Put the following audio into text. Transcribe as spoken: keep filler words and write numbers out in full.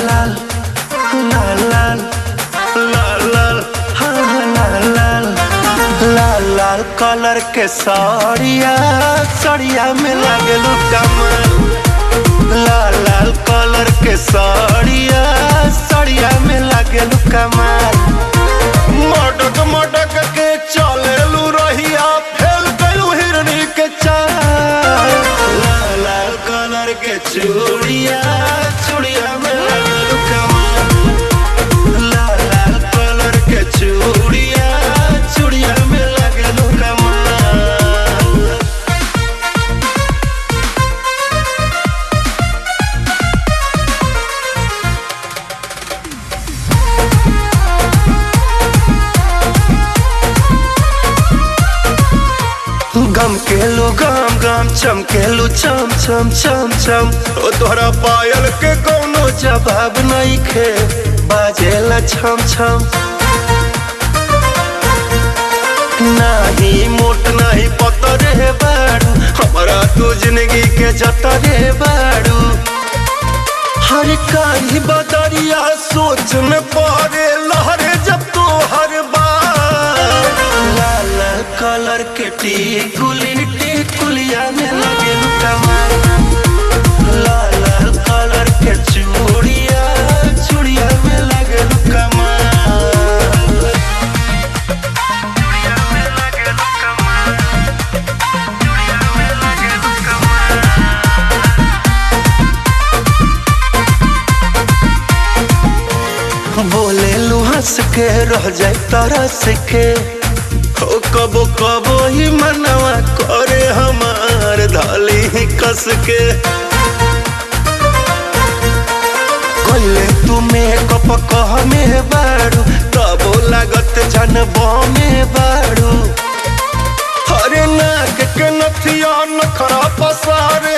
लाल लाल लाल लाल लाल हाँ लाल लाल लाल लाल कलर के साड़िया साड़िया में लागलू कमाल। लाल लाल कलर के साड़िया साड़िया में लागलू कमाल। मटक मटक के चलेलू रहिया फेल गलू हिरनी के चाल। लाल लाल कलर के चूड़िया चूड़िया में लागलू कमाल। लाल लाल कलर के चूड़िया चूड़िया में लागलू कमाल। गम केलू गम गम चमकेलू चम चम चम चम। ओ तोहरा पायल के कोनो जवाब नहीं खे बाजेला छम छम। नाही मोट नहीं पतर है बाड़ू हमारा तू जिंदगी के जतरे बाड़ू। हर काही बदरिया सोच में पड़े लहरे जब तो हर बार। लाल लाल कलर के टिकुली टिकुलिया में लागलू कमाल। लाल लाल कलर के चूड़िया चूड़िया में लागलू कमाल। चूड़िया में लागलू कमाल। चूड़िया में लागलू कमाल। बोलेलू हंस के रह जाए तरस के हो कबो कबो ही मनवा करे हमार धाली ही कस के। कोइले तू मेकअप कह में बाड़ू तबो लागत जनबो में बाड़ू। हरे नाक के नथिया नखरा पसार